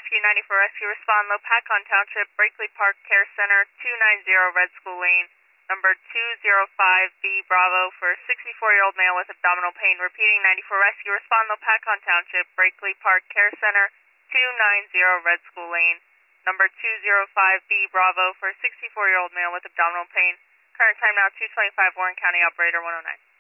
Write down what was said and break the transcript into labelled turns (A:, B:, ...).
A: Rescue 94 Rescue, respond Lopakon Township, Brakely Park Care Center, 290 Red School Lane, number 205B Bravo for 64-year-old male with abdominal pain. Repeating, 94 Rescue, respond Lopakon Township, Brakely Park Care Center, 290 Red School Lane, number 205B Bravo for 64-year-old male with abdominal pain. Current time now 2:25, Warren County, operator 109.